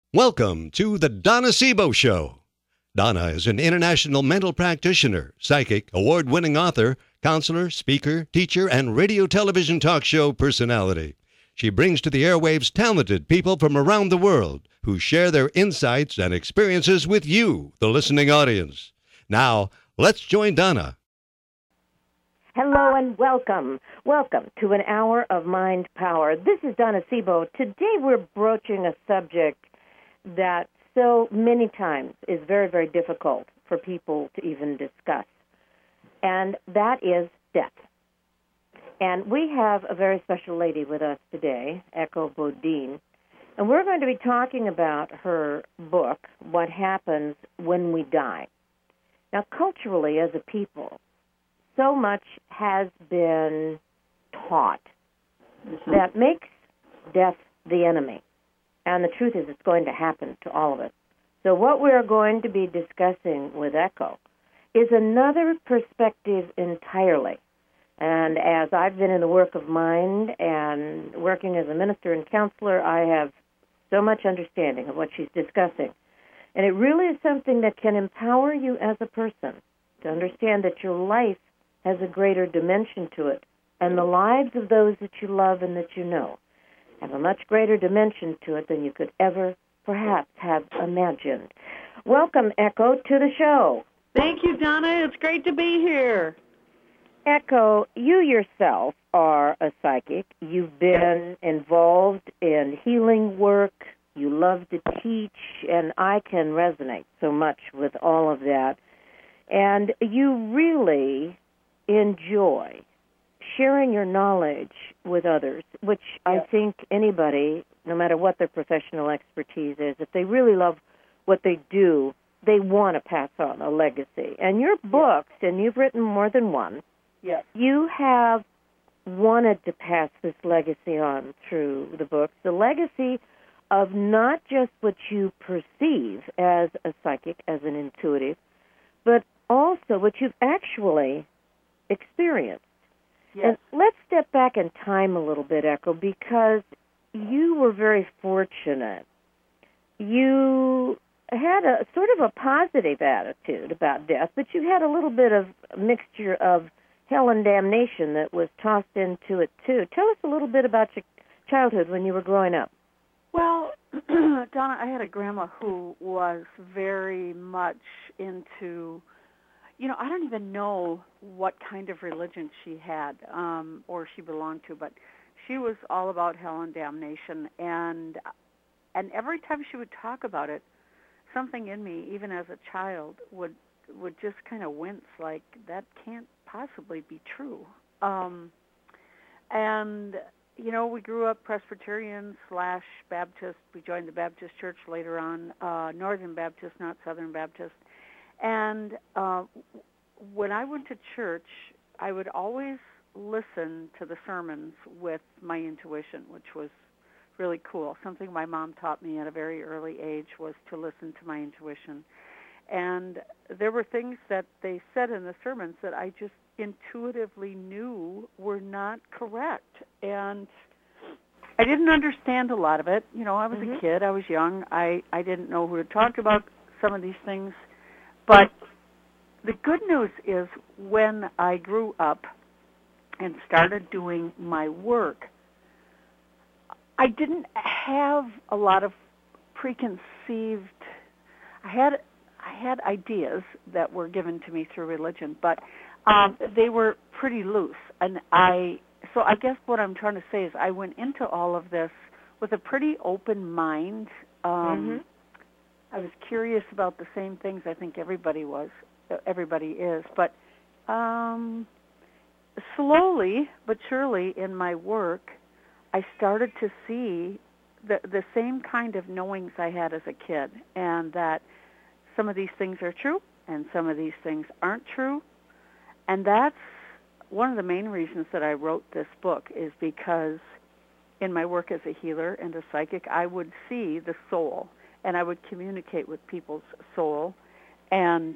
Welcome to the Donna Sebo Show. Donna is an international mental practitioner, psychic, award-winning author, counselor, speaker, teacher, and radio television talk show personality. She brings to the airwaves talented people from around the world who share their insights and experiences with you, the listening audience. Now, let's join Donna. Hello and welcome. Welcome to an hour of Mind Power. This is Donna Sebo. Today we're broaching a subject that so many times is very, very difficult for people to even discuss, and that is death. And we have a very special lady with us today, Echo Bodine, and we're going to be talking about her book, What Happens When We Die. Now, culturally, as a people, so much has been taught that makes death the enemy. And the truth is it's going to happen to all of us. So what we're going to be discussing with Echo is another perspective entirely. And as I've been in the work of mind and working as a minister and counselor, I have so much understanding of what she's discussing. And it really is something that can empower you as a person to understand that your life has a greater dimension to it, and the lives of those that you love and that you know have a much greater dimension to it than you could ever perhaps have imagined. Welcome, Echo, to the show. Thank you, Donna. It's great to be here. Echo, you yourself are a psychic. You've been involved in healing work. You love to teach, and I can resonate so much with all of that. And you really enjoy sharing your knowledge with others, which I think anybody, no matter what their professional expertise is, if they really love what they do, they want to pass on a legacy. And your books, and you've written more than one, you have wanted to pass this legacy on through the books, the legacy of not just what you perceive as a psychic, as an intuitive, but also what you've actually experienced. And let's step back in time a little bit, Echo, because you were very fortunate. You had a sort of a positive attitude about death, but you had a little bit of a mixture of hell and damnation that was tossed into it, too. Tell us a little bit about your childhood when you were growing up. Well, Donna, I had a grandma who was very much into, I don't even know what kind of religion she had or she belonged to, but she was all about hell and damnation. And every time she would talk about it, something in me, even as a child, would just kind of wince, like, that can't possibly be true. We grew up Presbyterian/Baptist. We joined the Baptist church later on, Northern Baptist, not Southern Baptist. And when I went to church, I would always listen to the sermons with my intuition, which was really cool. Something my mom taught me at a very early age was to listen to my intuition. And there were things that they said in the sermons that I just intuitively knew were not correct. And I didn't understand a lot of it. I was a kid. I was young. I didn't know who to talk about some of these things. But the good news is when I grew up and started doing my work, I didn't have a lot of preconceived. I had ideas that were given to me through religion, but they were pretty loose. And so I guess what I'm trying to say is I went into all of this with a pretty open mind. I was curious about the same things I think everybody is. But slowly but surely in my work, I started to see the same kind of knowings I had as a kid, and that some of these things are true and some of these things aren't true. And that's one of the main reasons that I wrote this book, is because in my work as a healer and a psychic, I would see the soul, and I would communicate with people's soul, and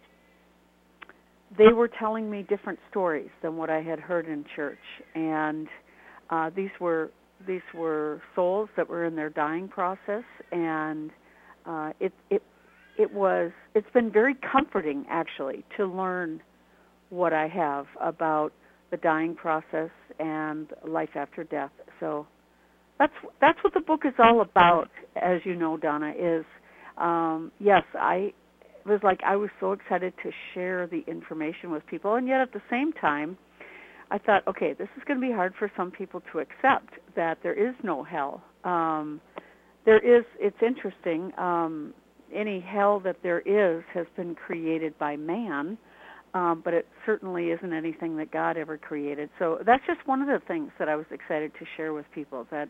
they were telling me different stories than what I had heard in church. And these were souls that were in their dying process, and it's been very comforting, actually, to learn what I have about the dying process and life after death. So that's what the book is all about, as you know, Donna, is, yes, I was so excited to share the information with people, and yet at the same time, I thought, okay, this is going to be hard for some people to accept, that there is no hell. It's interesting, any hell that there is has been created by man, but it certainly isn't anything that God ever created. So that's just one of the things that I was excited to share with people, that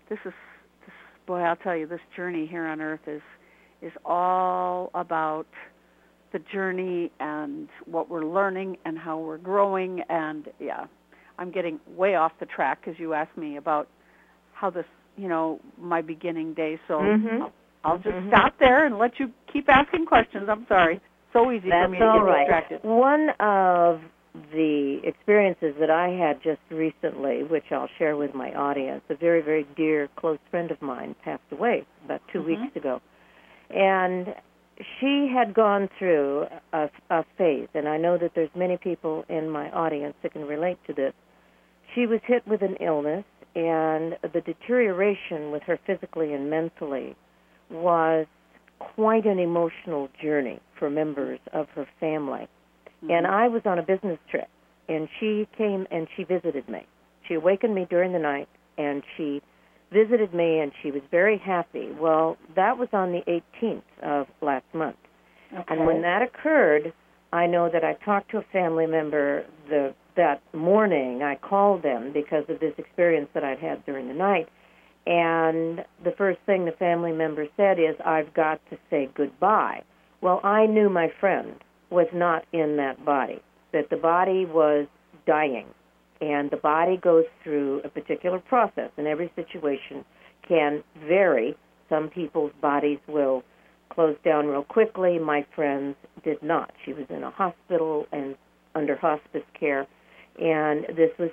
boy, I'll tell you, this journey here on earth is all about the journey and what we're learning and how we're growing. And yeah, I'm getting way off the track because you asked me about how this, my beginning day. So I'll just stop there and let you keep asking questions. I'm sorry. So easy for me to get distracted. One of the experiences that I had just recently, which I'll share with my audience, a very, very dear, close friend of mine passed away about 2 weeks ago. And she had gone through a phase, and I know that there's many people in my audience that can relate to this. She was hit with an illness, and the deterioration with her physically and mentally was quite an emotional journey for members of her family. And I was on a business trip, and she came and she visited me. She awakened me during the night, and she visited me, and she was very happy. Well, that was on the 18th of last month. Okay. And when that occurred, I know that I talked to a family member that morning. I called them because of this experience that I'd had during the night. And the first thing the family member said is, I've got to say goodbye. Well, I knew my friend was not in that body, that the body was dying. And the body goes through a particular process, and every situation can vary. Some people's bodies will close down real quickly. My friend's did not. She was in a hospital and under hospice care, and this was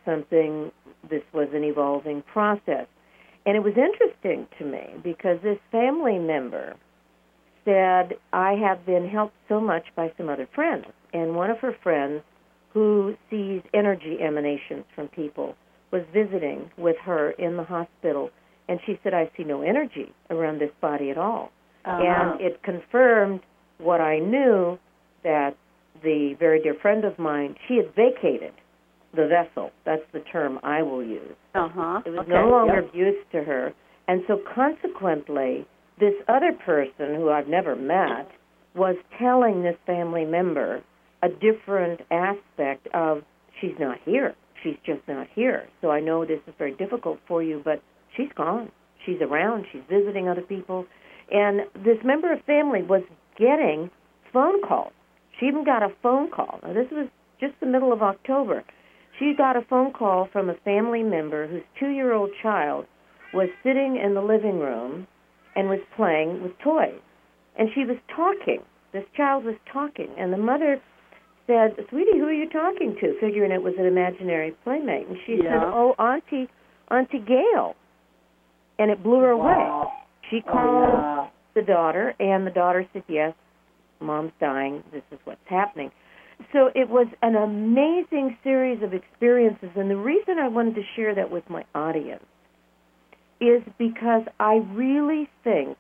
an evolving process. And it was interesting to me because this family member said, I have been helped so much by some other friends. And one of her friends, who sees energy emanations from people, was visiting with her in the hospital. And she said, I see no energy around this body at all. And it confirmed what I knew, that the very dear friend of mine, she had vacated the vessel. That's the term I will use. It was no longer of use to her. And so consequently, this other person, who I've never met, was telling this family member a different aspect of, she's not here. She's just not here. So I know this is very difficult for you, but she's gone. She's around. She's visiting other people. And this member of family was getting phone calls. She even got a phone call. Now, this was just the middle of October. She got a phone call from a family member whose 2-year-old child was sitting in the living room and was playing with toys. And she was talking. This child was talking. And the mother said, Sweetie, who are you talking to? Figuring it was an imaginary playmate. And she said, oh, Auntie Gail. And it blew her away. She called the daughter, and the daughter said, yes, Mom's dying. This is what's happening. So it was an amazing series of experiences. And the reason I wanted to share that with my audience is because I really think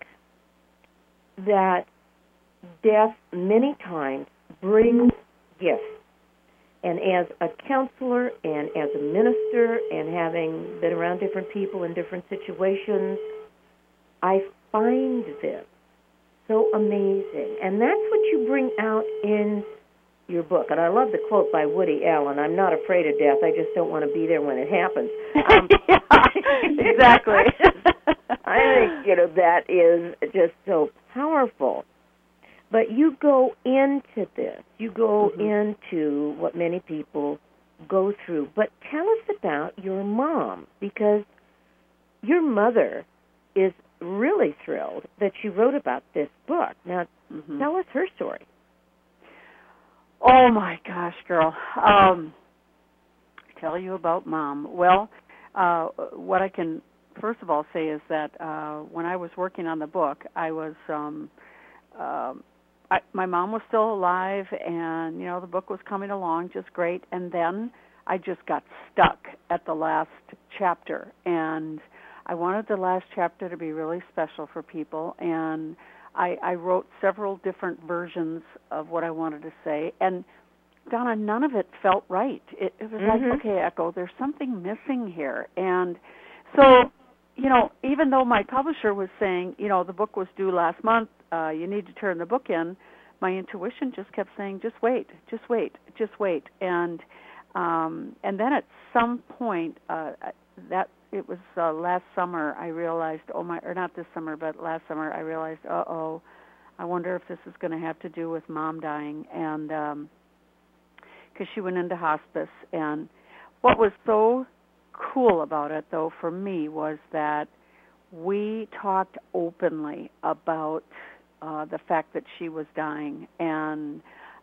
that death many times brings gifts. And as a counselor and as a minister and having been around different people in different situations, I find this so amazing. And that's what you bring out in your book. And I love the quote by Woody Allen, I'm not afraid of death, I just don't want to be there when it happens. Exactly. I think, that is just so powerful. But you go into this. You go into what many people go through. But tell us about your mom, because your mother is really thrilled that you wrote about this book. Now, tell us her story. Oh, my gosh, girl. Tell you about Mom. Well, what I can first of all say is that when I was working on the book, I was my mom was still alive, and the book was coming along just great. And then I just got stuck at the last chapter, and I wanted the last chapter to be really special for people, and I wrote several different versions of what I wanted to say, and Donna, none of it felt right. It was like, okay, Echo, there's something missing here. And so, even though my publisher was saying, the book was due last month, you need to turn the book in, my intuition just kept saying, just wait. And then at some point, that it was last summer, I realized, or not this summer, but last summer, I realized, I wonder if this is going to have to do with Mom dying, and because she went into hospice. And what was so cool about it, though, for me, was that we talked openly about the fact that she was dying, and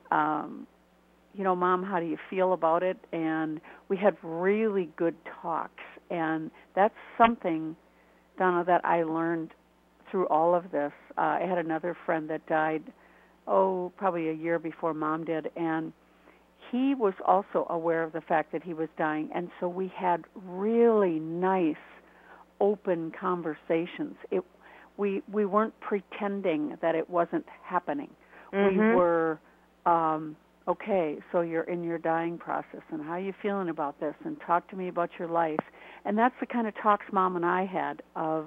Mom, how do you feel about it? And we had really good talks, and that's something, Donna, that I learned through all of this. I had another friend that died, probably a year before Mom did, and he was also aware of the fact that he was dying, and so we had really nice, open conversations. We weren't pretending that it wasn't happening. We were, okay, so you're in your dying process, and how are you feeling about this, and talk to me about your life. And that's the kind of talks Mom and I had of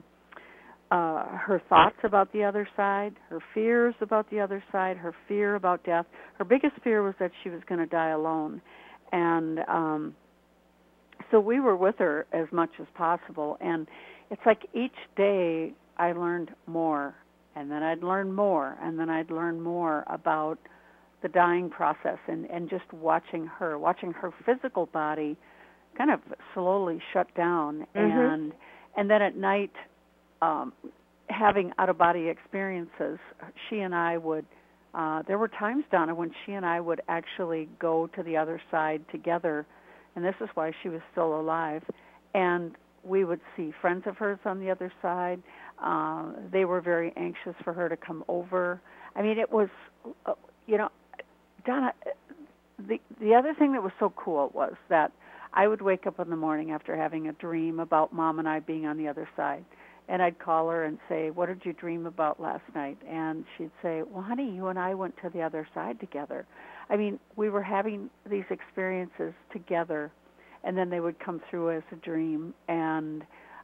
her thoughts about the other side, her fears about the other side, her fear about death. Her biggest fear was that she was going to die alone. And so we were with her as much as possible. And it's like each day I learned more, and then I'd learn more, and then I'd learn more about the dying process, and just watching her physical body kind of slowly shut down. And then at night, having out-of-body experiences, she and I would, there were times, Donna, when she and I would actually go to the other side together, and this is why she was still alive, and we would see friends of hers on the other side. They were very anxious for her to come over. I mean, it was, Donna, the other thing that was so cool was that I would wake up in the morning after having a dream about Mom and I being on the other side, and I'd call her and say, what did you dream about last night? And she'd say, well, honey, you and I went to the other side together. I mean, we were having these experiences together, and then they would come through as a dream. And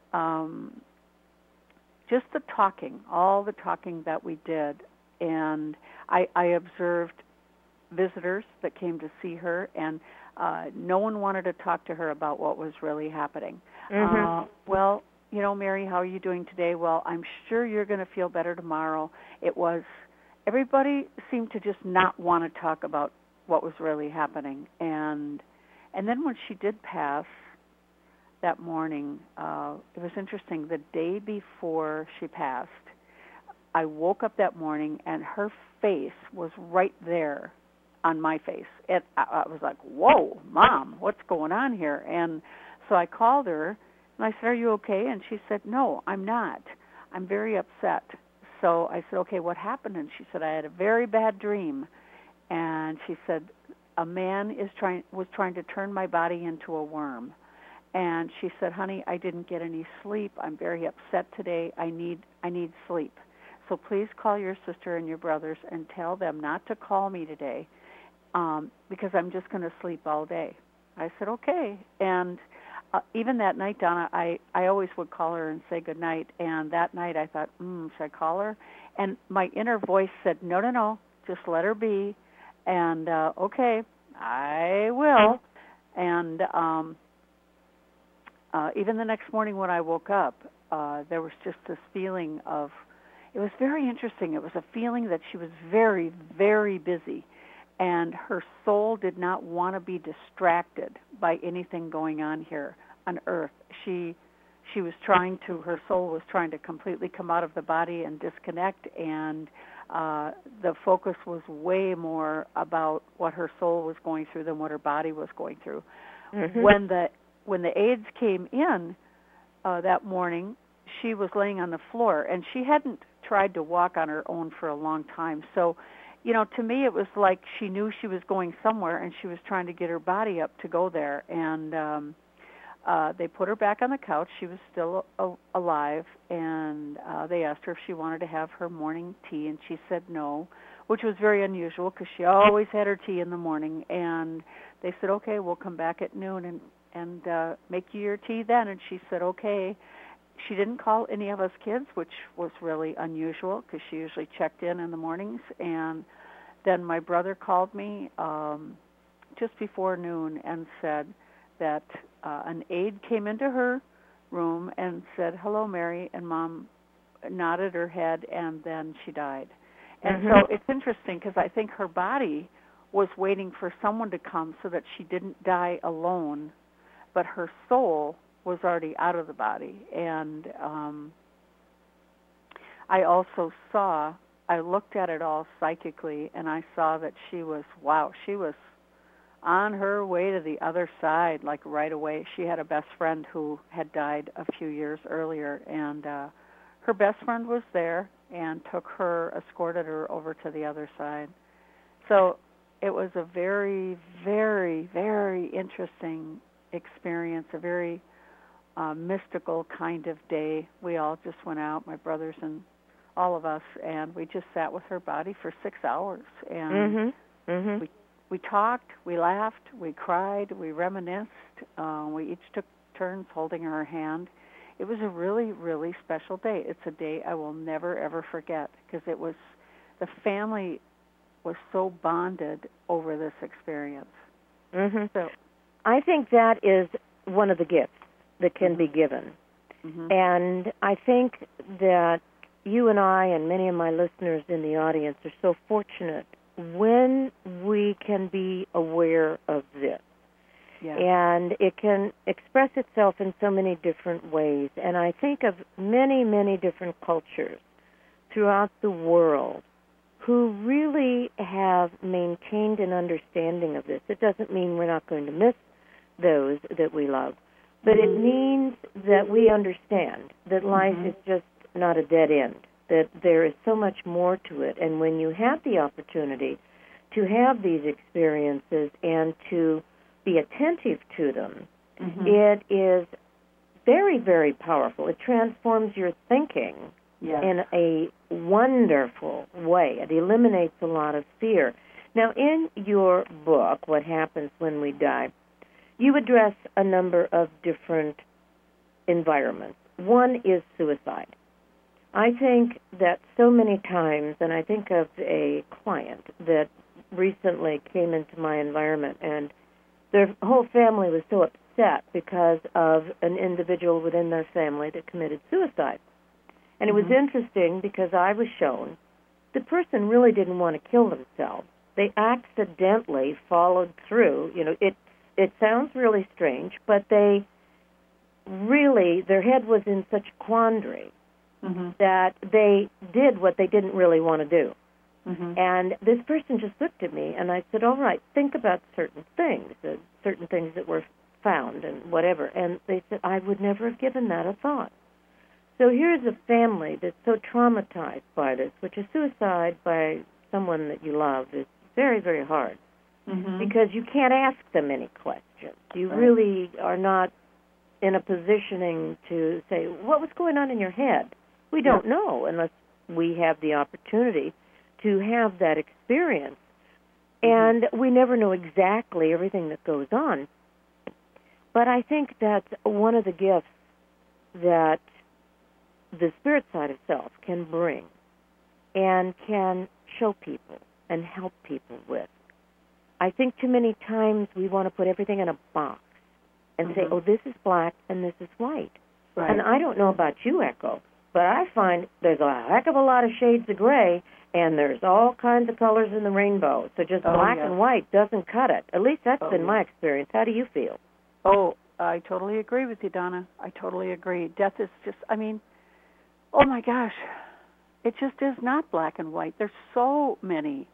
just the talking, all the talking that we did. And I observed visitors that came to see her, and no one wanted to talk to her about what was really happening. Well, Mary, how are you doing today? Well, I'm sure you're going to feel better tomorrow. Everybody seemed to just not want to talk about what was really happening. And then when she did pass that morning, it was interesting. The day before she passed, I woke up that morning, and her face was right there on my face. I was like, whoa, Mom, what's going on here? And so I called her, and I said, are you okay? And she said, no, I'm not. I'm very upset. So I said, okay, what happened? And she said, I had a very bad dream. And she said, a man was trying to turn my body into a worm. And she said, honey, I didn't get any sleep. I'm very upset today. I need sleep. So please call your sister and your brothers and tell them not to call me today, because I'm just going to sleep all day. I said, okay. And even that night, Donna, I always would call her and say good night. And that night I thought, should I call her? And my inner voice said, no, just let her be. And okay, I will. And even the next morning when I woke up, there was just this feeling of, it was very interesting. It was a feeling that she was very, very busy, and her soul did not want to be distracted by anything going on here on earth. Her soul was trying to completely come out of the body and disconnect, and the focus was way more about what her soul was going through than what her body was going through. When the aides came in, that morning, she was laying on the floor, and she hadn't tried to walk on her own for a long time. So, to me, it was like she knew she was going somewhere, and she was trying to get her body up to go there. And they put her back on the couch. She was still alive, and they asked her if she wanted to have her morning tea, and she said no, which was very unusual because she always had her tea in the morning. And they said, okay, we'll come back at noon and make you your tea then. And she said, okay. She didn't call any of us kids, which was really unusual because she usually checked in the mornings. And then my brother called me just before noon and said that an aide came into her room and said, hello, Mary, and Mom nodded her head, and then she died. And so it's interesting because I think her body was waiting for someone to come so that she didn't die alone, but her soul was already out of the body. And I also I looked at it all psychically, and I saw that she was on her way to the other side, like right away. She had a best friend who had died a few years earlier, and her best friend was there and escorted her over to the other side. So it was a very, very, very interesting experience, a very mystical kind of day. We all just went out, my brothers and all of us, and we just sat with her body for 6 hours. And we talked, we laughed, we cried, we reminisced. We each took turns holding her hand. It was a really, really special day. It's a day I will never, ever forget because the family was so bonded over this experience. So I think that is one of the gifts that can be given. And I think that you and I and many of my listeners in the audience are so fortunate when we can be aware of this. And it can express itself in so many different ways. And I think of many, many different cultures throughout the world who really have maintained an understanding of this. It doesn't mean we're not going to miss those that we love, but it means that we understand that life is just not a dead end, that there is so much more to it. And when you have the opportunity to have these experiences and to be attentive to them, it is very, very powerful. It transforms your thinking in a wonderful way. It eliminates a lot of fear. Now, in your book, What Happens When We Die, you address a number of different environments. One is suicide. I think that so many times, and I think of a client that recently came into my environment, and their whole family was so upset because of an individual within their family that committed suicide. And it was interesting because I was shown the person really didn't want to kill themselves. They accidentally followed through. It sounds really strange, but their head was in such quandary that they did what they didn't really want to do. And this person just looked at me, and I said, all right, think about certain things that were found and whatever. And they said, I would never have given that a thought. So here's a family that's so traumatized by this, which is suicide by someone that you love is very, very hard because you can't ask them any questions. You really are not in a positioning to say, what was going on in your head? We don't know unless we have the opportunity to have that experience. And we never know exactly everything that goes on. But I think that's one of the gifts that the spirit side of self can bring and can show people and help people with. I think too many times we want to put everything in a box and say, oh, this is black and this is white. Right. And I don't know about you, Echo, but I find there's a heck of a lot of shades of gray, and there's all kinds of colors in the rainbow. So just black and white doesn't cut it. At least that's been my experience. How do you feel? Oh, I totally agree with you, Donna. I totally agree. Death is just, oh my gosh, it just is not black and white. There's so many.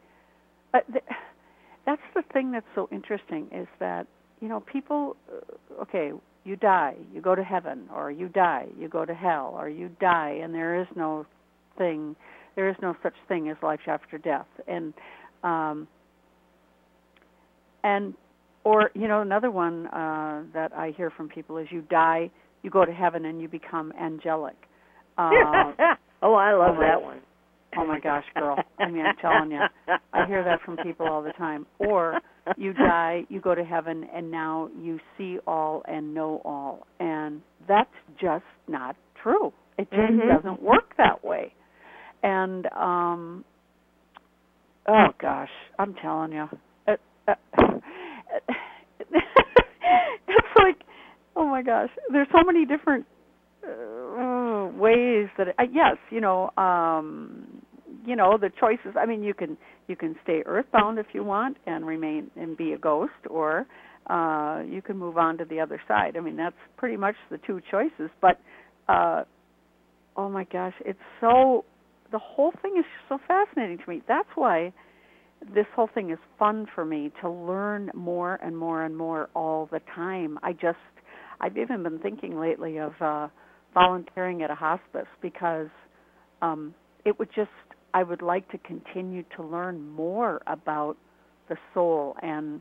That's the thing that's so interesting is that, people, you die, you go to heaven, or you die, you go to hell, or you die, and there is no such thing as life after death. And or another one that I hear from people is you die, you go to heaven, and you become angelic. Oh, I love that one. Oh my gosh, girl! I mean, I'm telling you, I hear that from people all the time. Or you die, you go to heaven, and now you see all and know all, and that's just not true. It just doesn't work that way. And oh gosh, I'm telling you, it's like, oh my gosh, there's so many different ways that yes, the choices. I mean, you can stay earthbound if you want and remain and be a ghost, or you can move on to the other side. I mean, that's pretty much the two choices. But oh my gosh, the whole thing is so fascinating to me. That's why this whole thing is fun for me, to learn more and more and more all the time. I've even been thinking lately of volunteering at a hospice, because I would like to continue to learn more about the soul, and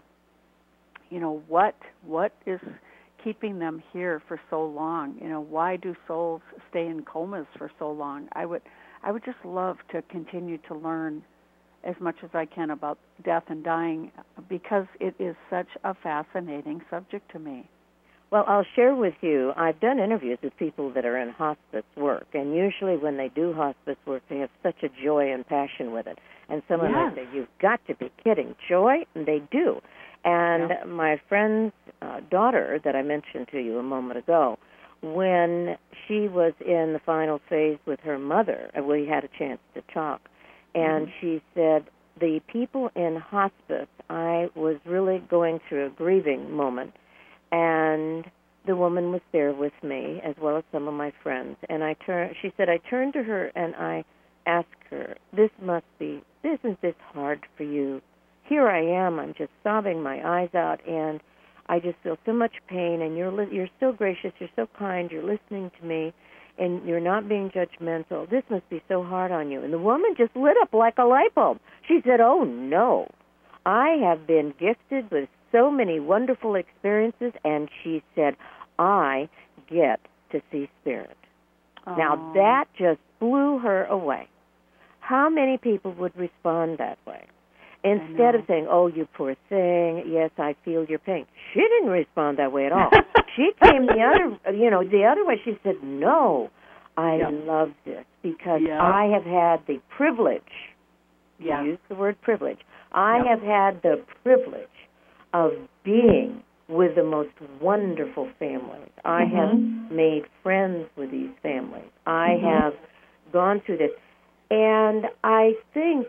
what is keeping them here for so long. Why do souls stay in comas for so long? I would just love to continue to learn as much as I can about death and dying, because it is such a fascinating subject to me. Well, I'll share with you, I've done interviews with people that are in hospice work, and usually when they do hospice work, they have such a joy and passion with it. And someone might say, you've got to be kidding. Joy? And they do. And my friend's daughter that I mentioned to you a moment ago, when she was in the final phase with her mother, we had a chance to talk, and she said, the people in hospice, I was really going through a grieving moment, and the woman was there with me, as well as some of my friends. And she said, I turned to her and I asked her, isn't this hard for you? Here I am, I'm just sobbing my eyes out, and I just feel so much pain, and you're so gracious, you're so kind, you're listening to me, and you're not being judgmental. This must be so hard on you. And the woman just lit up like a light bulb. She said, oh, no. I have been gifted with so many wonderful experiences, and she said, I get to see spirit. Aww. Now, that just blew her away. How many people would respond that way? Instead of saying, oh, you poor thing, yes, I feel your pain. She didn't respond that way at all. She came the other way. She said, no, I love this because I have had the privilege, use the word privilege, I have had the privilege of being with the most wonderful families. I have made friends with these families. I have gone through this. And I think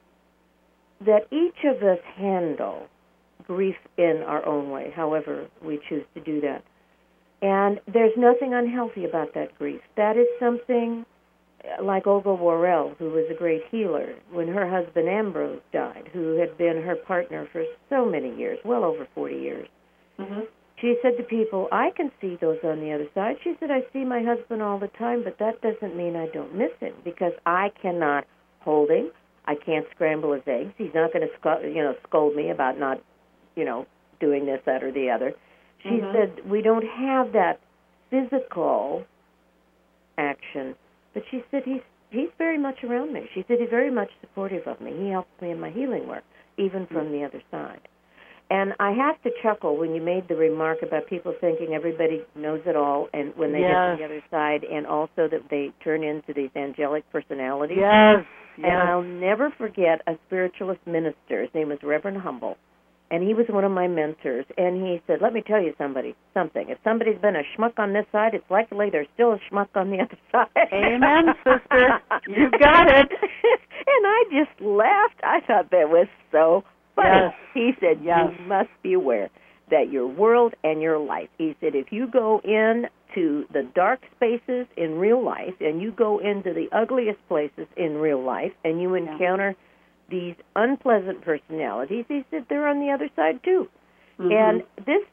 that each of us handle grief in our own way, however we choose to do that. And there's nothing unhealthy about that grief. That is something like Olga Worrell, who was a great healer, when her husband Ambrose died, who had been her partner for so many years, well over 40 years. She said to people, I can see those on the other side. She said, I see my husband all the time, but that doesn't mean I don't miss him, because I cannot hold him. I can't scramble his eggs. He's not going to scold me about not, doing this, that, or the other. She said, we don't have that physical action, but she said, he's very much around me. She said, he's very much supportive of me. He helps me in my healing work, even from the other side. And I have to chuckle when you made the remark about people thinking everybody knows it all, and when they get to the other side, and also that they turn into these angelic personalities. Yes. And I'll never forget a spiritualist minister. His name was Reverend Humble, and he was one of my mentors. And he said, let me tell you something. If somebody's been a schmuck on this side, it's likely there's still a schmuck on the other side. Amen, sister. You got it. And I just laughed. I thought that was so funny. Yes. He said, you must be aware that your world and your life, he said, if you go into the dark spaces in real life and you go into the ugliest places in real life and you encounter these unpleasant personalities, he said, they're on the other side too. And this just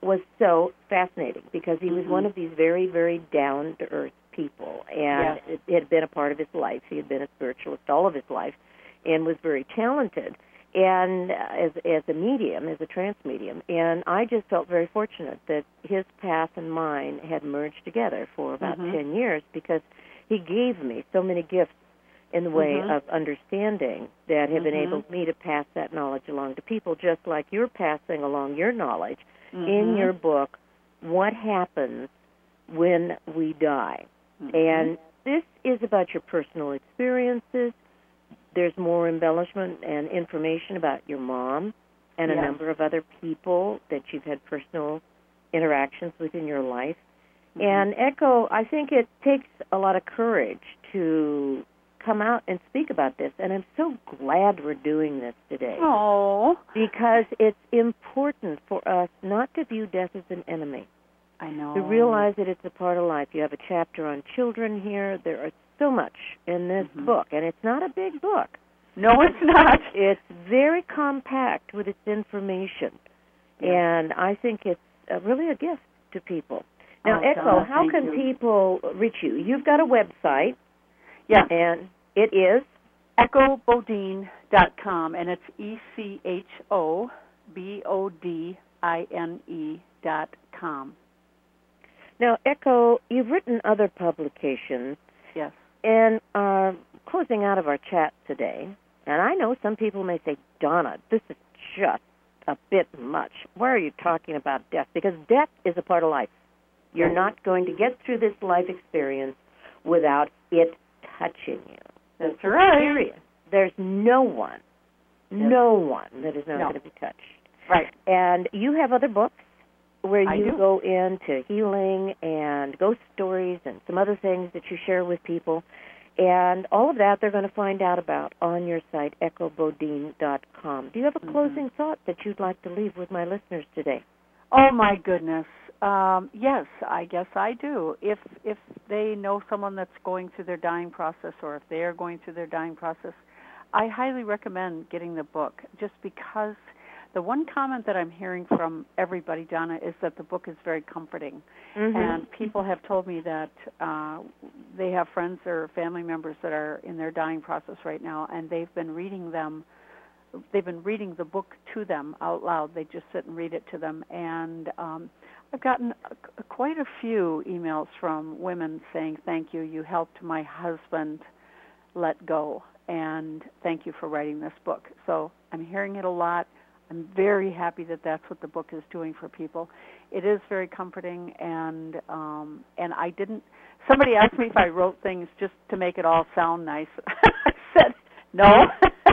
was so fascinating because he was one of these very, very down-to-earth people, and it had been a part of his life. He had been a spiritualist all of his life and was very talented and as a medium, as a trance medium. And I just felt very fortunate that his path and mine had merged together for about 10 years because he gave me so many gifts in the way of understanding that have enabled me to pass that knowledge along to people, just like you're passing along your knowledge in your book, What Happens When We Die. And this is about your personal experiences. There's more embellishment and information about your mom and a number of other people that you've had personal interactions with in your life. And Echo, I think it takes a lot of courage to come out and speak about this, and I'm so glad we're doing this today. Oh. Because it's important for us not to view death as an enemy. I know. To realize that it's a part of life. You have a chapter on children here. There is so much in this book, and it's not a big book. No, it's not. It's very compact with its information, and I think it's really a gift to people. Now, Echo, how can people reach you? You've got a website. Yeah. And it is? EchoBodine.com, and it's EchoBodine.com. Now, Echo, you've written other publications. Yes. And closing out of our chat today, and I know some people may say, Donna, this is just a bit much. Why are you talking about death? Because death is a part of life. You're not going to get through this life experience without it touching you. That's right. Period. There's no one that is not going to be touched. Right. And you have other books where I you do. go into healing and ghost stories and some other things that you share with people. And all of that they're going to find out about on your site, EchoBodine.com. Do you have a closing thought that you'd like to leave with my listeners today? Oh, my goodness. Yes, I guess I do. If they know someone that's going through their dying process, or if they are going through their dying process, I highly recommend getting the book, just because the one comment that I'm hearing from everybody, Donna, is that the book is very comforting. And people have told me that they have friends or family members that are in their dying process right now, and they've been reading the book to them out loud. They just sit and read it to them. And I've gotten quite a few emails from women saying, thank you, you helped my husband let go, and thank you for writing this book. So I'm hearing it a lot. I'm very happy that that's what the book is doing for people. It is very comforting, and I didn't, somebody asked me if I wrote things just to make it all sound nice. I said, no.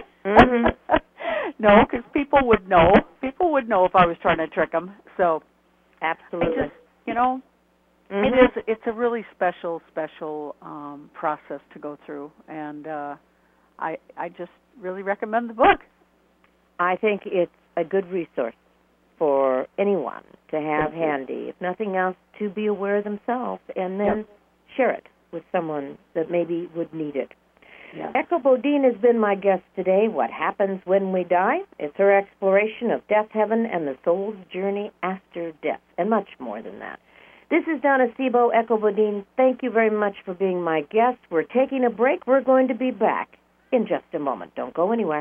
No, because people would know. People would know if I was trying to trick them. So absolutely. I just, it's a really special process to go through, and I just really recommend the book. I think it's a good resource for anyone to have handy, if nothing else, to be aware themselves and then share it with someone that maybe would need it. Yes. Echo Bodine has been my guest today. What Happens When We Die? It's her exploration of death, heaven, and the soul's journey after death, and much more than that. This is Donna Sebo, Echo Bodine. Thank you very much for being my guest. We're taking a break. We're going to be back in just a moment. Don't go anywhere.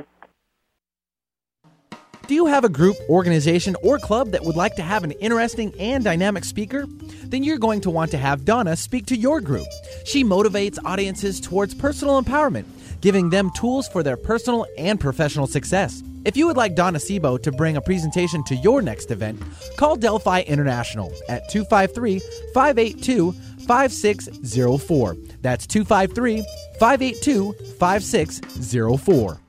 Do you have a group, organization, or club that would like to have an interesting and dynamic speaker? Then you're going to want to have Donna speak to your group. She motivates audiences towards personal empowerment, giving them tools for their personal and professional success. If you would like Donna Sebo to bring a presentation to your next event, call Delphi International at 253-582-5604. That's 253-582-5604.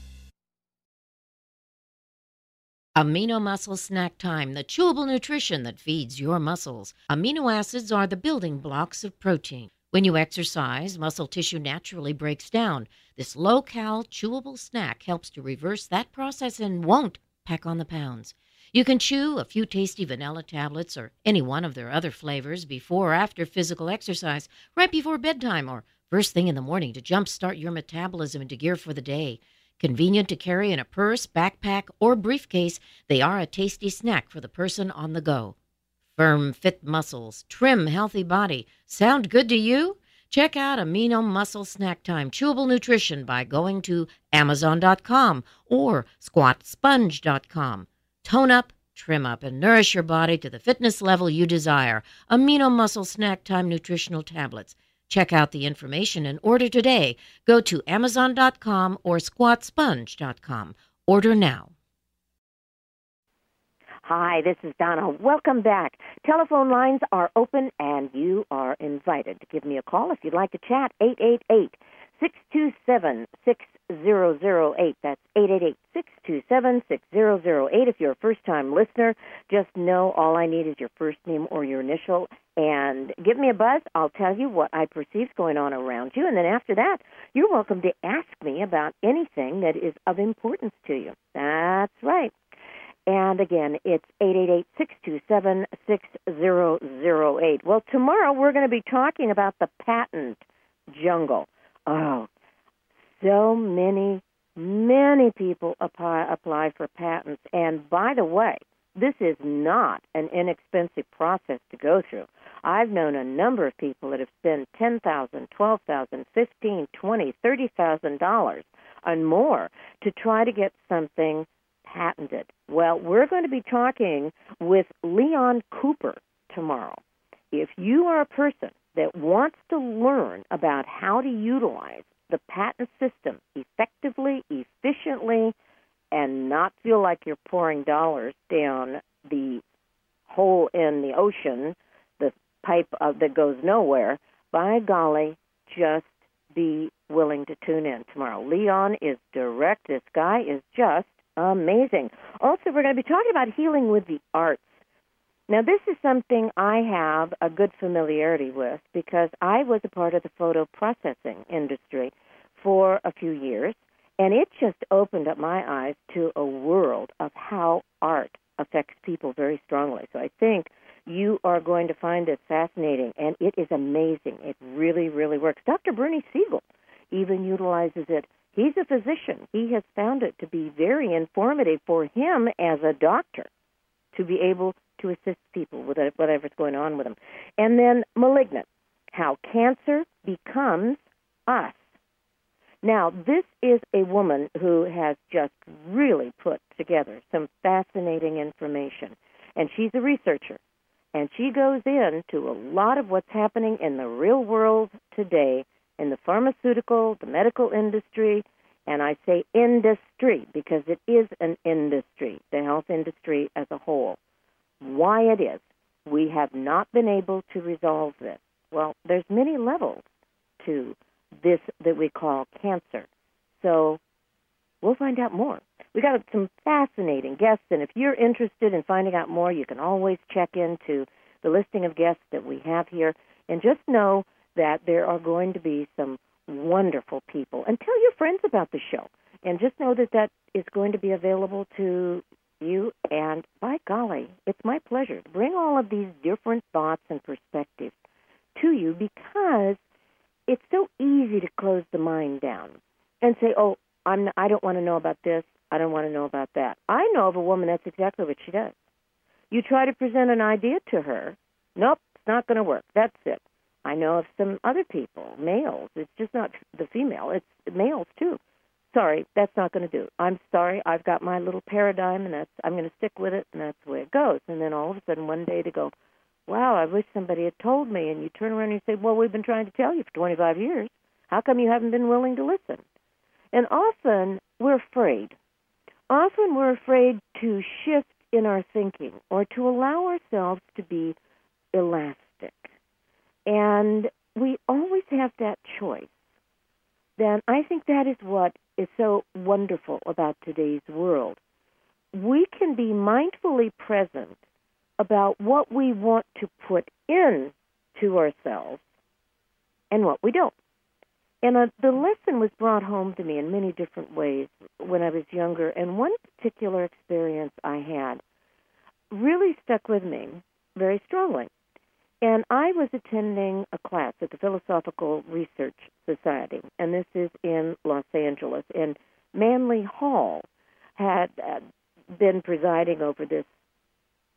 Amino Muscle Snack Time, the chewable nutrition that feeds your muscles. Amino acids are the building blocks of protein. When you exercise, muscle tissue naturally breaks down. This low-cal, chewable snack helps to reverse that process and won't pack on the pounds. You can chew a few tasty vanilla tablets or any one of their other flavors before or after physical exercise, right before bedtime, or first thing in the morning to jumpstart your metabolism into gear for the day. Convenient to carry in a purse, backpack, or briefcase, they are a tasty snack for the person on the go. Firm, fit muscles, trim, healthy body. Sound good to you? Check out Amino Muscle Snack Time Chewable Nutrition by going to Amazon.com or SquatSponge.com. Tone up, trim up, and nourish your body to the fitness level you desire. Amino Muscle Snack Time Nutritional Tablets. Check out the information and order today. Go to Amazon.com or SquatSponge.com. Order now. Hi, this is Donna. Welcome back. Telephone lines are open, and you are invited to give me a call if you'd like to chat. 888-627-6008. That's 888-627-6008. If you're a first-time listener, just know all I need is your first name or your initial, and give me a buzz. I'll tell you what I perceive going on around you, and then after that, you're welcome to ask me about anything that is of importance to you. That's right. And again, it's 888-627-6008. Well, tomorrow we're going to be talking about the patent jungle. Oh, so many people apply for patents. And by the way, this is not an inexpensive process to go through. I've known a number of people that have spent $10,000, $12,000, $15,000, $20,000, $30,000 and more to try to get something patented. Well, we're going to be talking with Leon Cooper tomorrow. If you are a person that wants to learn about how to utilize the patent system effectively, efficiently, and not feel like you're pouring dollars down the hole in the ocean, the pipe that goes nowhere, by golly, just be willing to tune in tomorrow. Leon is direct. This guy is just amazing. Also, we're going to be talking about healing with the arts. Now, this is something I have a good familiarity with because I was a part of the photo processing industry for a few years, and it just opened up my eyes to a world of how art affects people very strongly. So I think you are going to find it fascinating, and it is amazing. It really, really works. Dr. Bernie Siegel even utilizes it. He's a physician. He has found it to be very informative for him as a doctor to be able to assist people with whatever's going on with them. And then malignant, how cancer becomes us. Now, this is a woman who has just really put together some fascinating information, and she's a researcher, and she goes into a lot of what's happening in the real world today in the pharmaceutical, the medical industry, and I say industry because it is an industry, the health industry as a whole. Why it is we have not been able to resolve this. Well, there's many levels to this that we call cancer. So we'll find out more. We got some fascinating guests, and if you're interested in finding out more, you can always check into the listing of guests that we have here, and just know that there are going to be some wonderful people. And tell your friends about the show, and just know that that is going to be available to you, and by golly, it's my pleasure to bring all of these different thoughts and perspectives to you because it's so easy to close the mind down and say, oh, I don't want to know about this, I don't want to know about that. I know of a woman that's exactly what she does. You try to present an idea to her, nope, it's not going to work, that's it. I know of some other people, males, it's just not the female, it's males too. Sorry, that's not going to do. I'm sorry, I've got my little paradigm, and I'm going to stick with it, and that's the way it goes. And then all of a sudden one day to go, wow, I wish somebody had told me, and you turn around and you say, well, we've been trying to tell you for 25 years. How come you haven't been willing to listen? And often we're afraid. Often we're afraid to shift in our thinking or to allow ourselves to be elastic. And we always have that choice. Then I think that is what is so wonderful about today's world. We can be mindfully present about what we want to put in to ourselves and what we don't. And the lesson was brought home to me in many different ways when I was younger, and one particular experience I had really stuck with me very strongly. And I was attending a class at the Philosophical Research Society, and this is in Los Angeles. And Manly Hall had been presiding over this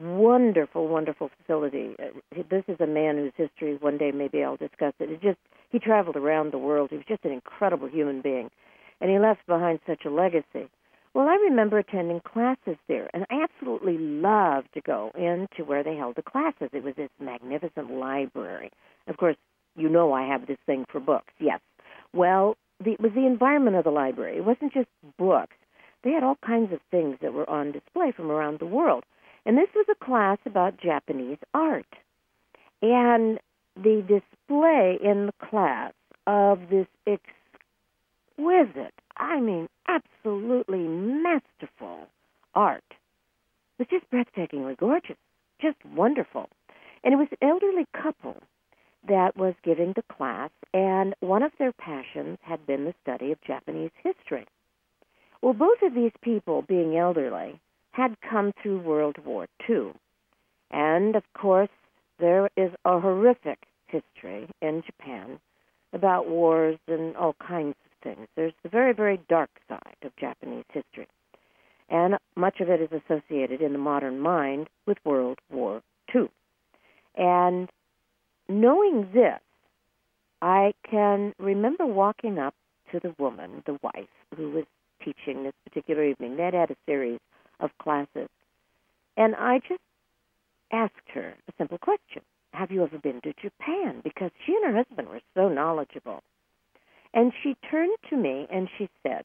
wonderful, wonderful facility. This is a man whose history, one day maybe I'll discuss it. He traveled around the world. He was just an incredible human being, and he left behind such a legacy. Well, I remember attending classes there, and I absolutely loved to go into where they held the classes. It was this magnificent library. Of course, you know I have this thing for books, yes. Well, it was the environment of the library. It wasn't just books. They had all kinds of things that were on display from around the world. And this was a class about Japanese art. And the display in the class of this exquisite, absolutely masterful art was just breathtakingly gorgeous, just wonderful. And it was an elderly couple that was giving the class, and one of their passions had been the study of Japanese history. Well, both of these people, being elderly, had come through World War II. And, of course, there is a horrific history in Japan about wars and all kinds of things. There's the very, very dark side of Japanese history. And much of it is associated in the modern mind with World War II. And knowing this, I can remember walking up to the woman, the wife, who was teaching this particular evening. They'd had a series of classes. And I just asked her a simple question. Have you ever been to Japan? Because she and her husband were so knowledgeable. And she turned to me and she said,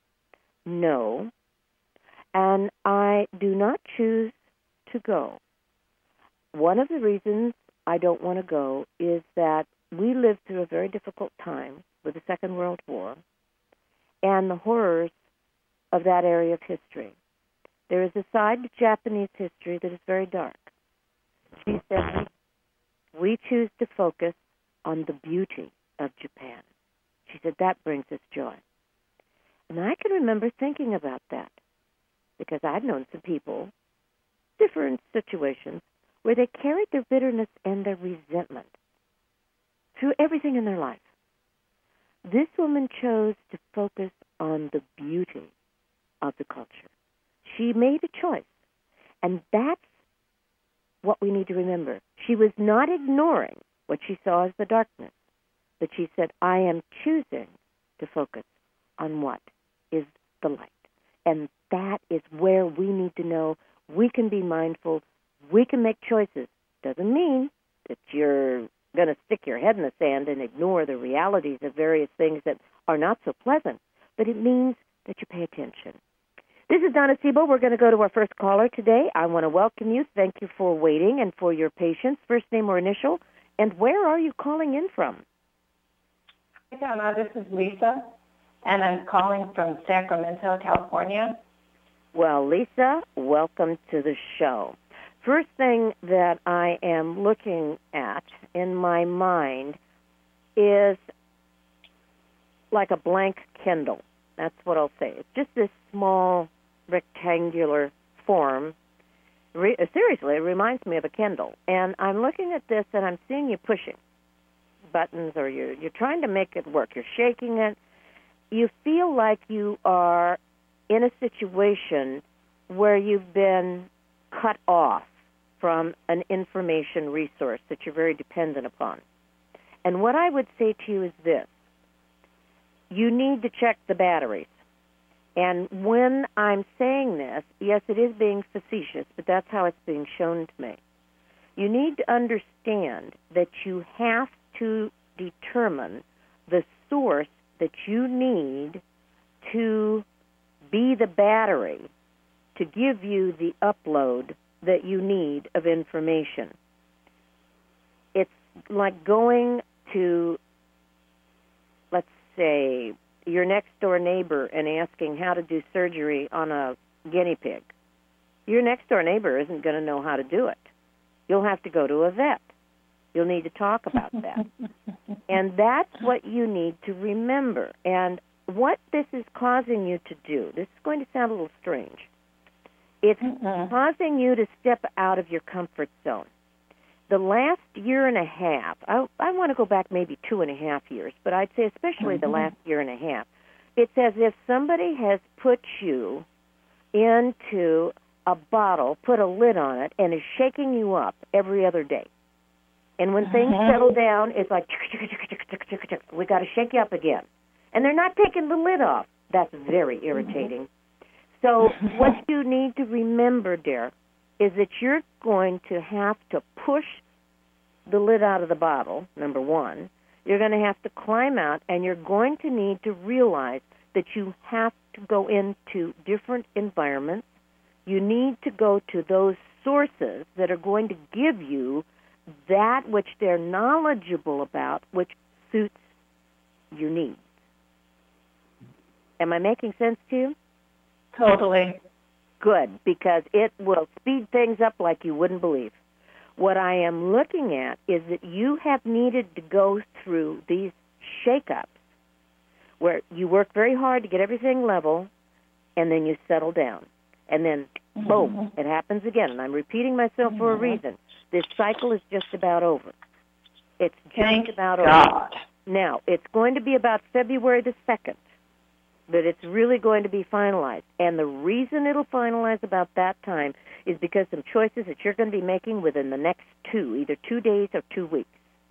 no, and I do not choose to go. One of the reasons I don't want to go is that we lived through a very difficult time with the Second World War and the horrors of that area of history. There is a side to Japanese history that is very dark. She said, we choose to focus on the beauty of Japan. She said, that brings us joy. And I can remember thinking about that because I'd known some people, different situations, where they carried their bitterness and their resentment through everything in their life. This woman chose to focus on the beauty of the culture. She made a choice, and that's what we need to remember. She was not ignoring what she saw as the darkness, but she said, I am choosing to focus on what is the light. And that is where we need to know we can be mindful, we can make choices. Doesn't mean that you're going to stick your head in the sand and ignore the realities of various things that are not so pleasant, but it means that you pay attention. This is Donna Sebo. We're going to go to our first caller today. I want to welcome you. Thank you for waiting and for your patience. First name or initial, and where are you calling in from? Hi, Donna. This is Lisa, and I'm calling from Sacramento, California. Well, Lisa, welcome to the show. First thing that I am looking at in my mind is like a blank Kindle. That's what I'll say. It's just this small rectangular form. Seriously, it reminds me of a Kindle. And I'm looking at this, and I'm seeing you pushing buttons, or you're trying to make it work. You're shaking it. You feel like you are in a situation where you've been cut off from an information resource that you're very dependent upon. And what I would say to you is this. You need to check the batteries. And when I'm saying this, yes, it is being facetious, but that's how it's being shown to me. You need to understand that you have to determine the source that you need to be the battery to give you the upload that you need of information. It's like going to, let's say, your next-door neighbor and asking how to do surgery on a guinea pig. Your next-door neighbor isn't going to know how to do it. You'll have to go to a vet. You'll need to talk about that. And that's what you need to remember. And what this is causing you to do, this is going to sound a little strange, it's causing you to step out of your comfort zone. The last year and a half, I want to go back maybe 2.5 years, but I'd say especially the last year and a half, it's as if somebody has put you into a bottle, put a lid on it, and is shaking you up every other day. And when things settle down, it's like, we got to shake you up again. And they're not taking the lid off. That's very irritating. So what you need to remember, dear, is that you're going to have to push the lid out of the bottle, number one. You're going to have to climb out, and you're going to need to realize that you have to go into different environments. You need to go to those sources that are going to give you that which they're knowledgeable about, which suits your needs. Am I making sense to you? Totally. Good, because it will speed things up like you wouldn't believe. What I am looking at is that you have needed to go through these shake-ups where you work very hard to get everything level, and then you settle down. And then, boom, it happens again. And I'm repeating myself for a reason. This cycle is just about over. It's just about over. Now, it's going to be about February the 2nd that it's really going to be finalized. And the reason it'll finalize about that time is because some choices that you're going to be making within the next either 2 days or 2 weeks.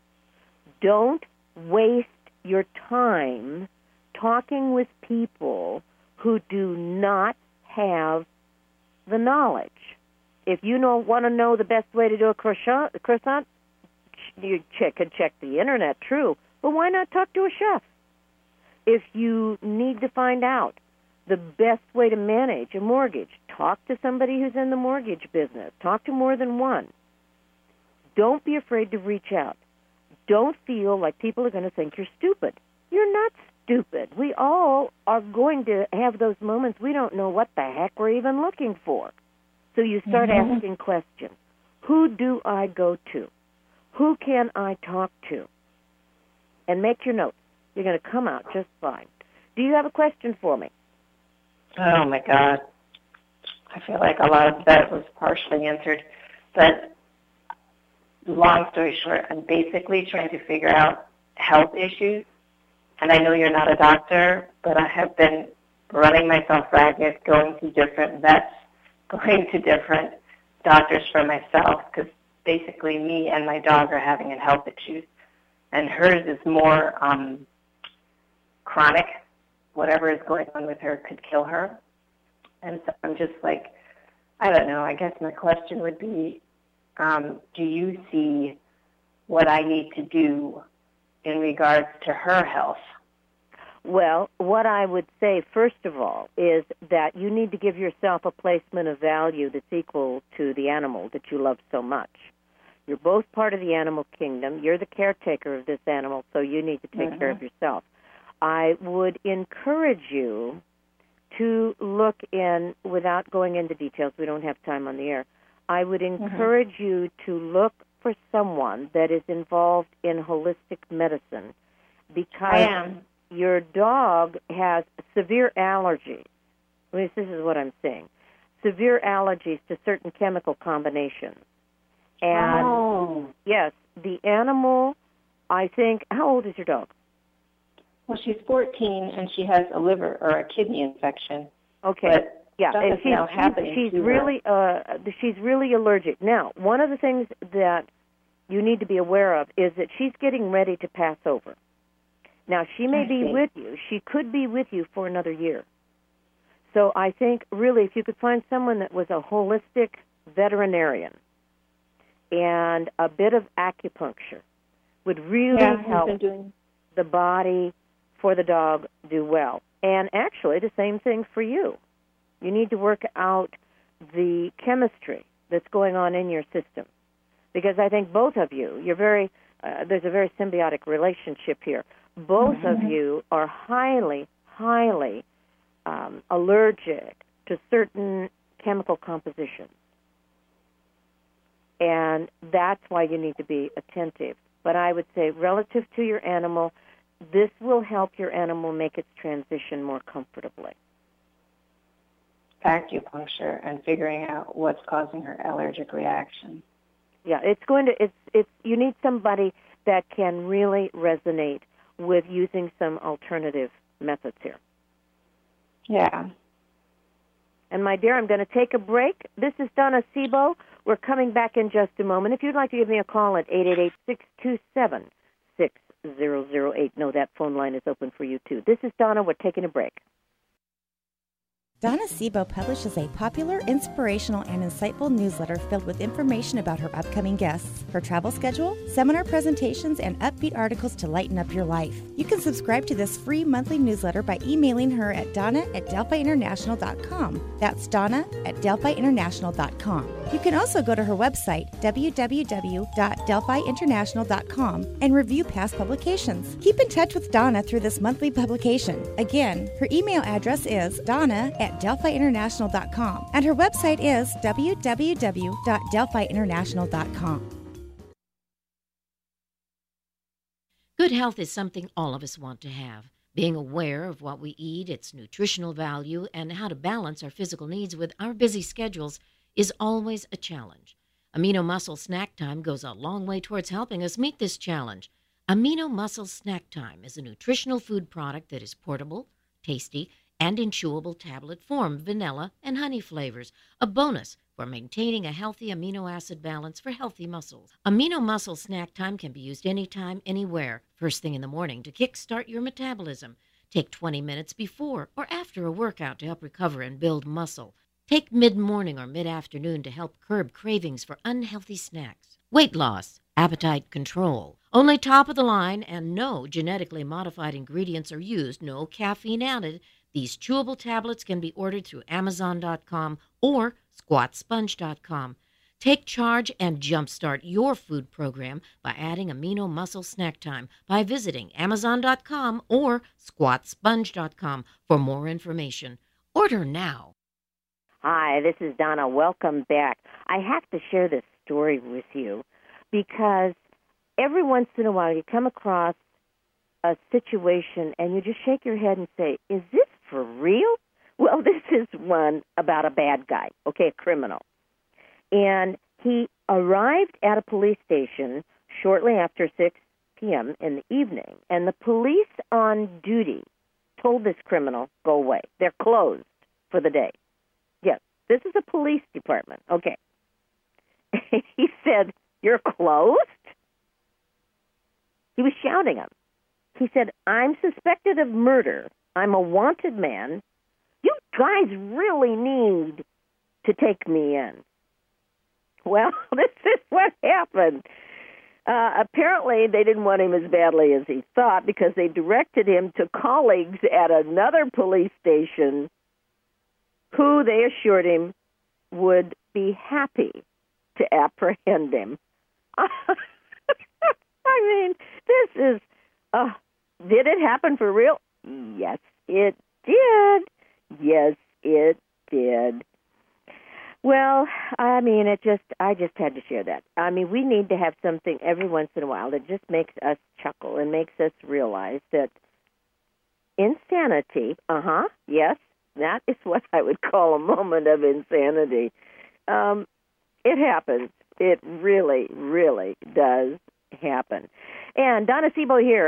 Don't waste your time talking with people who do not have the knowledge. If you want to know the best way to do a croissant, you could check the internet, true, but why not talk to a chef? If you need to find out the best way to manage a mortgage, talk to somebody who's in the mortgage business. Talk to more than one. Don't be afraid to reach out. Don't feel like people are going to think you're stupid. You're not stupid. We all are going to have those moments we don't know what the heck we're even looking for. So you start asking questions. Who do I go to? Who can I talk to? And make your notes. You're going to come out just fine. Do you have a question for me? Oh, my God. I feel like a lot of that was partially answered. But long story short, I'm basically trying to figure out health issues. And I know you're not a doctor, but I have been running myself ragged, going to different vets, going to different doctors for myself, because basically me and my dog are having health issues. And hers is more chronic. Whatever is going on with her could kill her. And so I'm just like, I don't know. I guess my question would be, do you see what I need to do in regards to her health? Well, what I would say, first of all, is that you need to give yourself a placement of value that's equal to the animal that you love so much. You're both part of the animal kingdom. You're the caretaker of this animal, so you need to take care of yourself. I would encourage you to look in, without going into details, we don't have time on the air, I would encourage you to look for someone that is involved in holistic medicine, because your dog has severe allergies. At least this is what I'm saying. Severe allergies to certain chemical combinations. And, yes, the animal, I think, how old is your dog? Well, she's 14, and she has a liver or a kidney infection. Okay. But yeah, and she's really allergic. Now, one of the things that you need to be aware of is that she's getting ready to pass over. Now, she may be with you. She could be with you for another year. So I think, really, if you could find someone that was a holistic veterinarian and a bit of acupuncture would really help the body for the dog do well. And actually, the same thing for you. You need to work out the chemistry that's going on in your system. Because I think both of you, there's a very symbiotic relationship here. Both of you are highly, highly allergic to certain chemical compositions. And that's why you need to be attentive. But I would say, relative to your animal, this will help your animal make its transition more comfortably. Acupuncture and figuring out what's causing her allergic reaction. Yeah, you need somebody that can really resonate with using some alternative methods here. Yeah. And, my dear, I'm going to take a break. This is Donna Sebo. We're coming back in just a moment. If you'd like to give me a call at 888-627-6008. No, that phone line is open for you, too. This is Donna. We're taking a break. Donna Sebo publishes a popular, inspirational, and insightful newsletter filled with information about her upcoming guests, her travel schedule, seminar presentations, and upbeat articles to lighten up your life. You can subscribe to this free monthly newsletter by emailing her at donna@delphiinternational.com. That's donna@delphiinternational.com. You can also go to her website, www.delphiinternational.com, and review past publications. Keep in touch with Donna through this monthly publication. Again, her email address is donna@delphiinternational.com, and her website is www.delphiinternational.com. Good health is something all of us want to have. Being aware of what we eat, its nutritional value, and how to balance our physical needs with our busy schedules is always a challenge. Amino Muscle Snack Time goes a long way towards helping us meet this challenge. Amino Muscle Snack Time is a nutritional food product that is portable, tasty, and in chewable tablet form, vanilla and honey flavors, a bonus for maintaining a healthy amino acid balance for healthy muscles. Amino Muscle Snack Time can be used anytime, anywhere, first thing in the morning to kickstart your metabolism. Take 20 minutes before or after a workout to help recover and build muscle. Take mid-morning or mid-afternoon to help curb cravings for unhealthy snacks. Weight loss, appetite control. Only top-of-the-line and no genetically modified ingredients are used, no caffeine added. These chewable tablets can be ordered through Amazon.com or SquatSponge.com. Take charge and jumpstart your food program by adding Amino Muscle Snack Time by visiting Amazon.com or SquatSponge.com for more information. Order now. Hi, this is Donna. Welcome back. I have to share this story with you because every once in a while you come across a situation and you just shake your head and say, is this for real? Well, this is one about a bad guy, okay, a criminal. And he arrived at a police station shortly after 6 p.m. in the evening, and the police on duty told this criminal, go away. They're closed for the day. Yes, this is a police department. Okay. He said, you're closed? He was shouting him. He said, I'm suspected of murder. I'm a wanted man. You guys really need to take me in. Well, this is what happened. Apparently, they didn't want him as badly as he thought because they directed him to colleagues at another police station who they assured him would be happy to apprehend him. I mean, this is, did it happen for real? Yes, it did. Yes, it did. Well, I mean, I just had to share that. I mean, we need to have something every once in a while that just makes us chuckle and makes us realize that insanity, yes, that is what I would call a moment of insanity. It happens. It really, really does happen. And Donna Sebo here,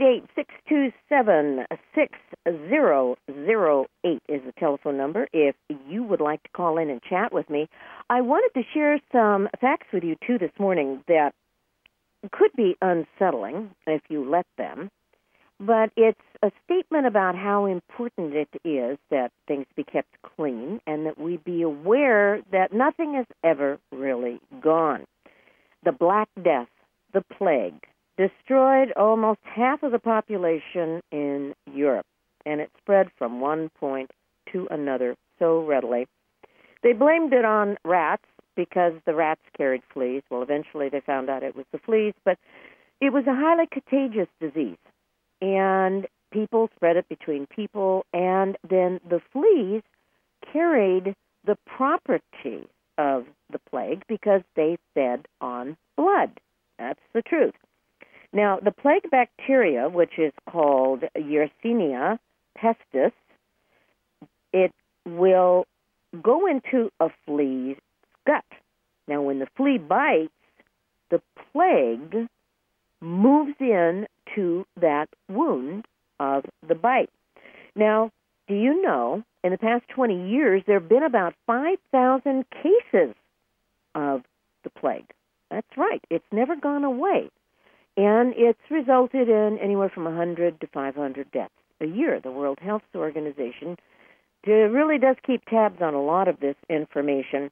888-627-6008 is the telephone number if you would like to call in and chat with me. I wanted to share some facts with you, too, this morning that could be unsettling if you let them, but it's a statement about how important it is that things be kept clean and that we be aware that nothing is ever really gone. The Black Death, the plague, destroyed almost half of the population in Europe, and it spread from one point to another so readily. They blamed it on rats because the rats carried fleas. Well, eventually they found out it was the fleas, but it was a highly contagious disease, and people spread it between people, and then the fleas carried the property of the plague because they fed on blood. That's the truth. Now, the plague bacteria, which is called Yersinia pestis, it will go into a flea's gut. Now, when the flea bites, the plague moves in to that wound of the bite. Now, do you know in the past 20 years, there have been about 5,000 cases of the plague. That's right. It's never gone away. And it's resulted in anywhere from 100 to 500 deaths a year. The World Health Organization really does keep tabs on a lot of this information.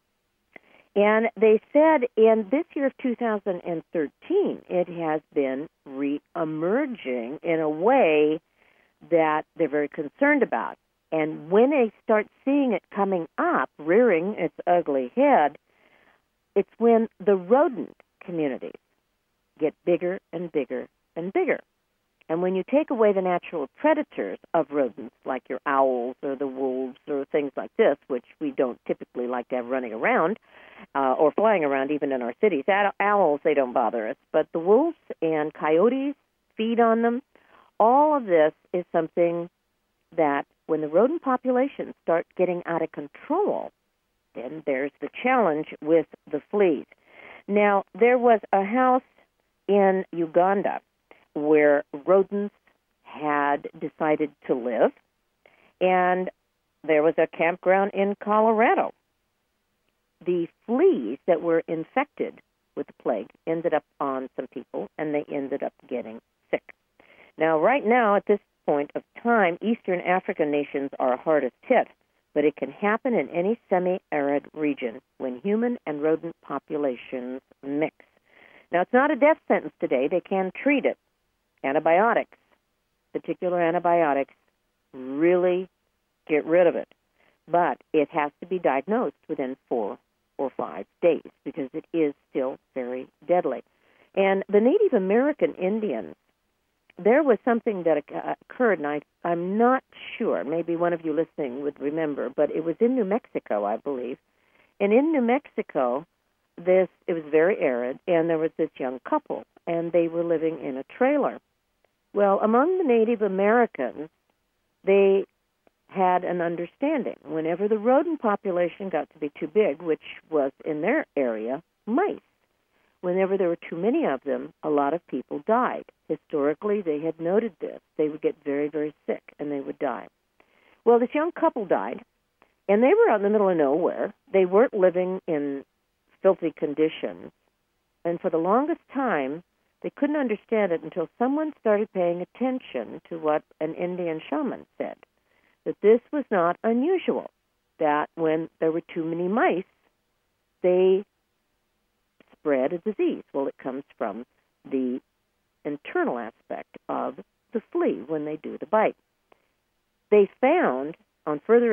And they said in this year of 2013, it has been re-emerging in a way that they're very concerned about. And when they start seeing it coming up, rearing its ugly head, it's when the rodent communities get bigger and bigger and bigger. And when you take away the natural predators of rodents, like your owls or the wolves or things like this, which we don't typically like to have running around or flying around even in our cities. Owls, they don't bother us. But the wolves and coyotes feed on them. All of this is something that when the rodent populations start getting out of control, then there's the challenge with the fleas. Now, there was a house in Uganda where rodents had decided to live, and there was a campground in Colorado. The fleas that were infected with the plague ended up on some people, and they ended up getting sick. Now, right now, at this point of time, Eastern African nations are hardest hit, but it can happen in any semi-arid region when human and rodent populations mix. Now, it's not a death sentence today. They can treat it. Antibiotics, particular antibiotics, really get rid of it. But it has to be diagnosed within 4 or 5 days because it is still very deadly. And the Native American Indians, there was something that occurred, and I'm not sure, maybe one of you listening would remember, but it was in New Mexico, I believe. And in New Mexico, it was very arid, and there was this young couple, and they were living in a trailer. Well, among the Native Americans, they had an understanding. Whenever the rodent population got to be too big, which was in their area, mice. Whenever there were too many of them, a lot of people died. Historically, they had noted this. They would get very, very sick, and they would die. Well, this young couple died, and they were out in the middle of nowhere. They weren't living in filthy conditions. And for the longest time, they couldn't understand it until someone started paying attention to what an Indian shaman said, that this was not unusual, that when there were too many mice, they spread a disease. Well, it comes from the internal aspect of the flea when they do the bite. They found on further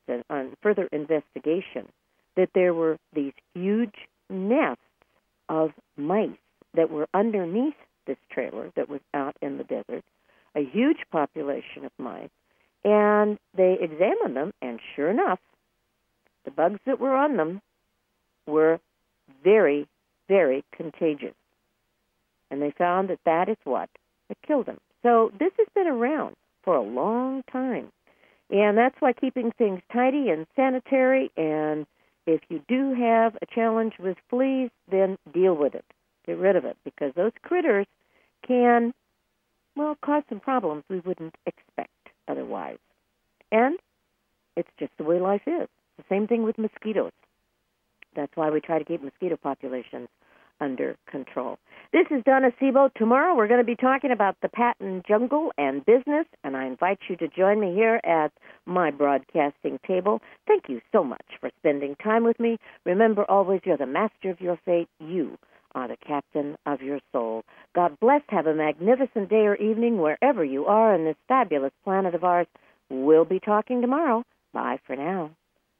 investigation that there were these huge nests of mice that were underneath this trailer that was out in the desert, a huge population of mice, and they examined them, and sure enough, the bugs that were on them were very, very contagious. And they found that that is what had killed them. So this has been around for a long time. And that's why keeping things tidy and sanitary, and if you do have a challenge with fleas, then deal with it. Get rid of it, because those critters can, well, cause some problems we wouldn't expect otherwise. And it's just the way life is. The same thing with mosquitoes. That's why we try to keep mosquito populations under control. This is Donna Sebo. Tomorrow we're going to be talking about the patent jungle and business, and I invite you to join me here at my broadcasting table. Thank you so much for spending time with me. Remember always, you're the master of your fate. You are the captain of your soul. God bless. Have a magnificent day or evening wherever you are on this fabulous planet of ours. We'll be talking tomorrow. Bye for now.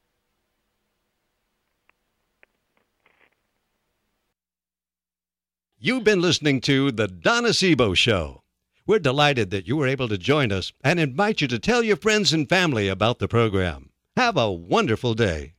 You've been listening to The Donna Sebo Show. We're delighted that you were able to join us and invite you to tell your friends and family about the program. Have a wonderful day.